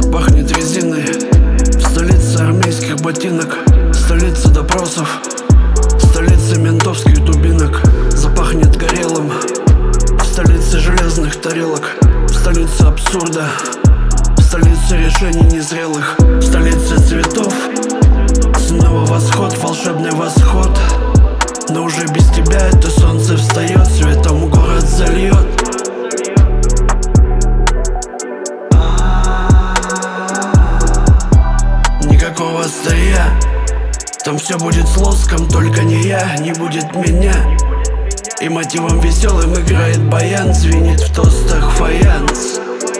Запахнет резиной в столице армейских ботинок, столица допросов, столица ментовских дубинок. Запахнет горелым в столице железных тарелок, в столице абсурда, в столице решений незрелых, в столице цветов. Снова восход, волшебный восход. Но уже без тебя это солнце встает, светом город зальет. Никакого старья, там все будет с лоском, только не я, не будет меня. И мотивом веселым играет баян, звенит в тостах фаянс.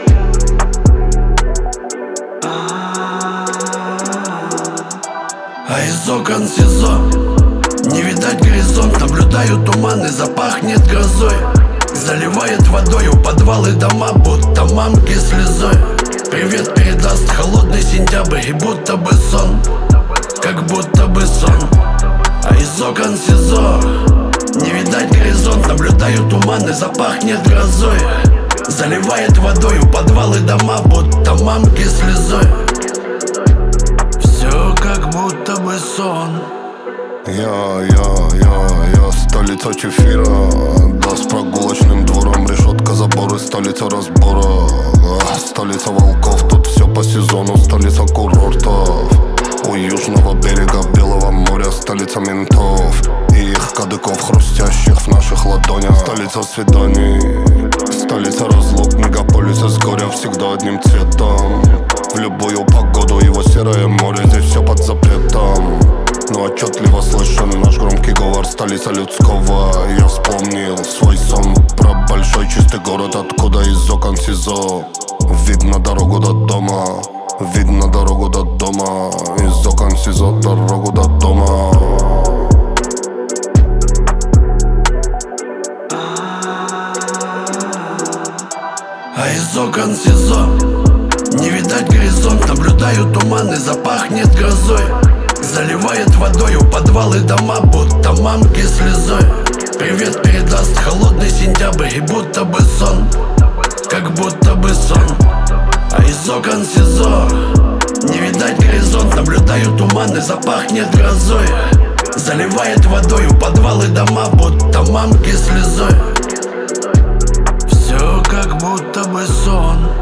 А из окон СИЗО не видать горизонт, наблюдаю туман и запахнет грозой. Заливает водою подвалы дома, будто мамки слезой. Привет передаст холодный сентябрь и будто бы сон, как будто бы сон. А из окон СИЗО не видать горизонт, наблюдаю туман и запахнет грозой. Заливает водою подвалы дома, будто мамки слезой. Все как будто бы сон. Я столица Чефира, да, с прогулочным двором, решетка, заборы, столица разбора. Столица волков, тут все по сезону, столица курортов. У южного берега Белого моря столица ментов и их кадыков, хрустящих в наших ладонях. Столица свиданий, столица разлук, мегаполиса с горя всегда одним цветом. В любую погоду его серое море, здесь все под запретом. Но отчетливо слышен наш громкий говор, столица людского. Я вспомнил свой сон про большой чистый город, откуда из окон СИЗО видно дорогу до дома. Видно дорогу до дома, из окон СИЗО дорогу до дома. А из окон СИЗО не видать горизонт, наблюдаю туман и запахнет грозой. Заливает водою подвалы дома, будто мамки слезой. Привет передаст холодный сентябрь и будто бы сон, как будто бы сон. А из окон СИЗО не видать горизонт, наблюдаю туман и запахнет грозой. Заливает водою подвалы дома, будто мамки слезой. Все как будто бы сон.